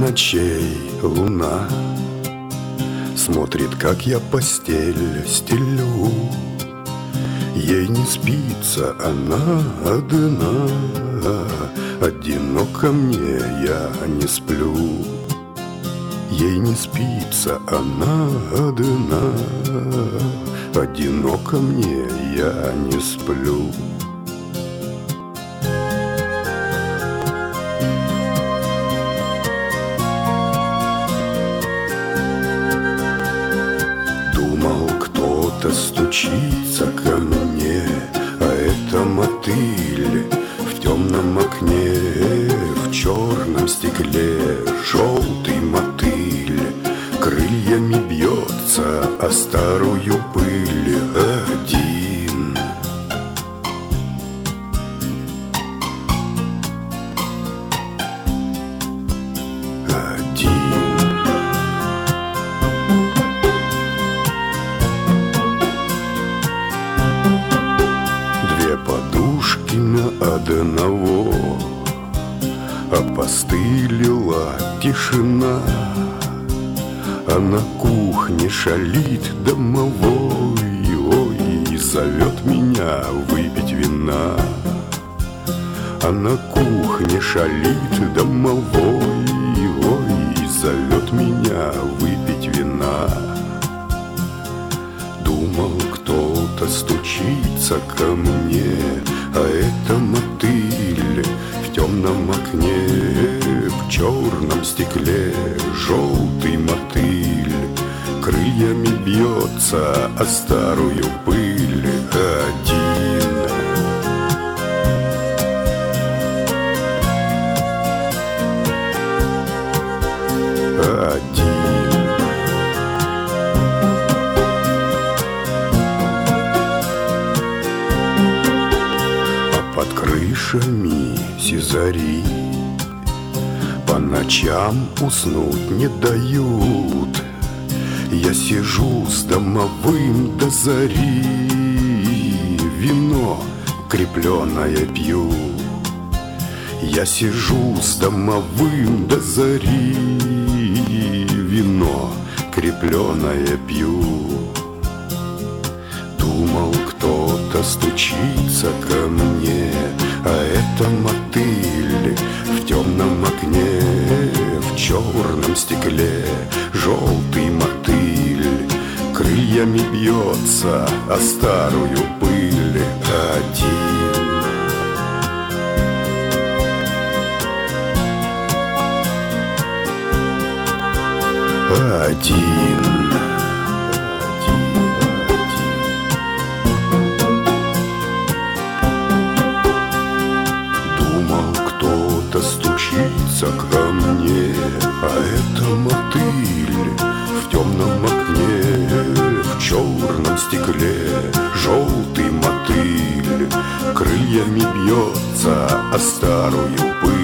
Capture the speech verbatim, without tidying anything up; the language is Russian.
ночей луна смотрит, как я постель стелю. Ей не спится, она одна, одиноко мне, я не сплю. Ей не спится, она одна, одиноко мне, я не сплю. Думал, кто-то стучится ко мне, а это мотыль в темном окне, в черном стекле желтый мотыль крыльями бьется о старую пыль. Один. Один. Две подушки на одного, опостылила тишина, а на кухне шалит домовой, ой, и зовет меня выпить вина. А на кухне шалит домовой, ой, и зовет меня выпить вина. Думал, кто-то стучится ко мне, а это мотыль в темном окне, в черном стекле желтый мотыль крыльями бьется о старую пыль. Один. Один. А под крышами сизари по ночам уснуть не дают. Я сижу с домовым до зари, вино крепленое пью. Я сижу с домовым до зари, вино крепленое пью. Думал, кто-то стучится ко мне, а это мотыль в темном окне, в черном стекле желтый мотыль крыльями бьется о старую пыль. Один. Один. Стучится ко мне, а это мотыль в темном окне, в черном стекле желтый мотыль крыльями бьется о старую пыль.